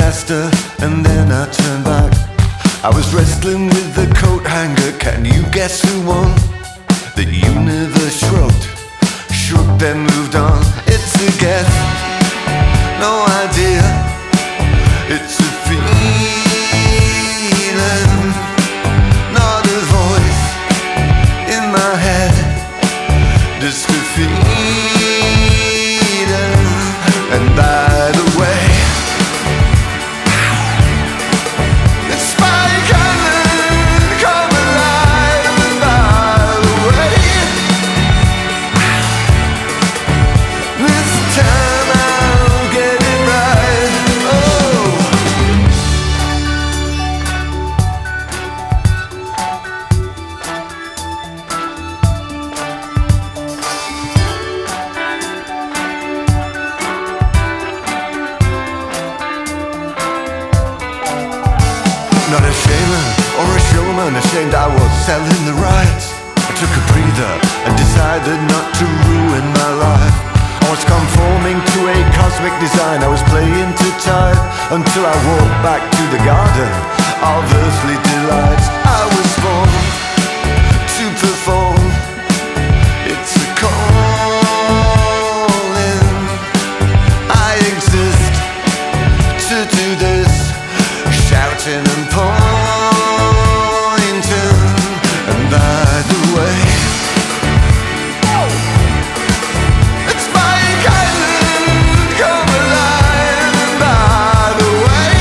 disaster, and then I turned back. I was wrestling with the coat hanger. Can you guess who won? The universe shrugged, shook, then moved on. It's a guess, no idea. It's a feeling, not a voice in my head. Just a feeling. And by the way, it's Spike Island, come alive. And by the way, this time I'll get it right. Oh, not a shamer or a showman, ashamed I was selling the rights. I took a breather and decided not to ruin my life. I was conforming to a cosmic design. I was playing to time until I walked back to the garden of earthly delights. I was born to perform. It's a calling. I exist to do this, shouting and pointing. And by the way, it's Spike Island, come alive. And by the way,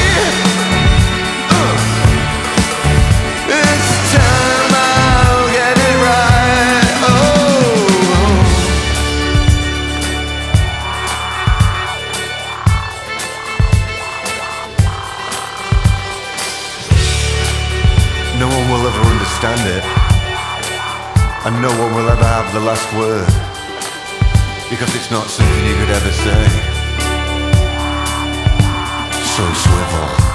it's time I'll get it right. Oh, no one will ever understand it, and no one will ever have the last word, because it's not something you could ever say. So swivel.